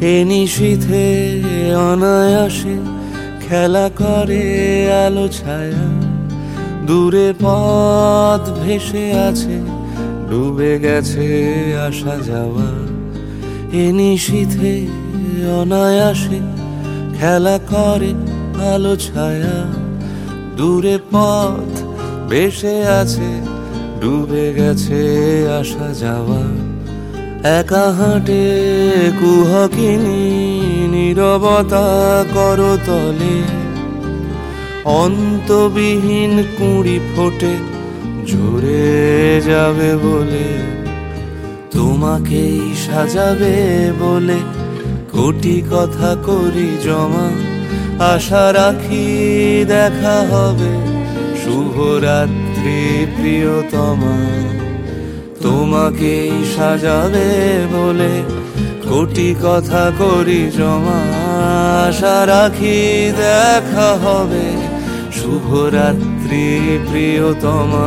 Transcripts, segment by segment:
এ নিশীথে অনায়াসে খেলা করে আলো ছায়া, দূরে পথ ভেসে আছে, ডুবে গেছে আসা যাওয়া। এ নিশীথে অনায়াসে খেলা করে আলো ছায়া, দূরে পথ ভেসে আছে, ডুবে গেছে আসা যাওয়া। একা হাঁটে কুহকিনী নীরবতা করতলে, অন্তবিহীন কুঁড়ি ফোটে ঝরে যাবে বলে। তোমাকেই সাজাবে বলে কোটি কথা করি জমা, আশা রাখি দেখা হবে, শুভরাত্রি প্রিয়তমা। তোমাকেই সাজাবে বলে কোটি কথা করি জমা, আশা রাখি দেখা হবে, শুভরাত্রি প্রিয়তমা।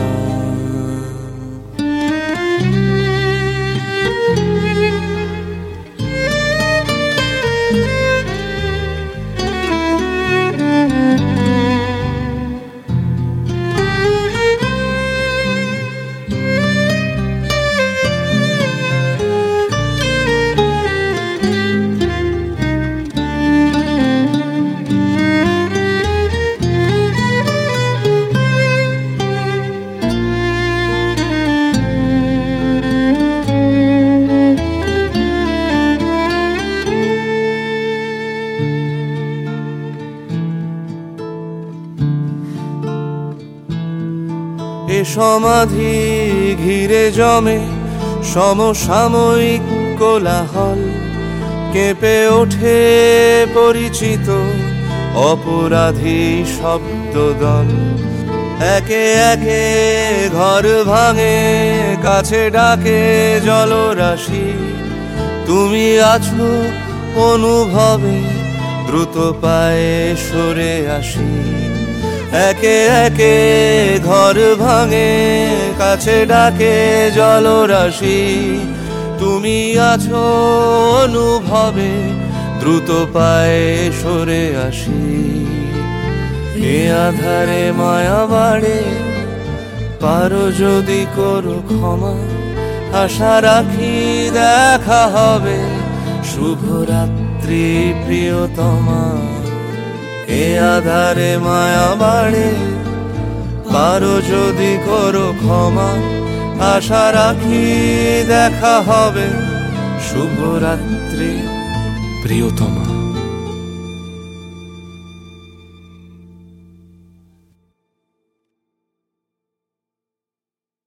এ সমাধি ঘিরে জমে সমসাময়িক কোলাহল, কেঁপে ওঠে পরিচিত অপরাধী শব্দদল। একে একে ঘর ভাঙে, কাছে ডাকে জলরাশি। তুমি আছো অনুভবে, দ্রুত পায়ে সরে আসি। একে একে ঘর ভাঙে, কাছে ডাকে জলরাশি। তুমি আছো অনুভবে, দ্রুত পায়ে সরে আসি। এ আধারে মায়া বাড়ে, পারো যদি করো ক্ষমা, আশা রাখি দেখা হবে, শুভরাত্রি প্রিয়তমা। এ আধারে মায়া বাড়ে, পারো যদি করো ক্ষমা, আশা রাখি দেখা হবে, শুভরাত্রি প্রিয়তমা।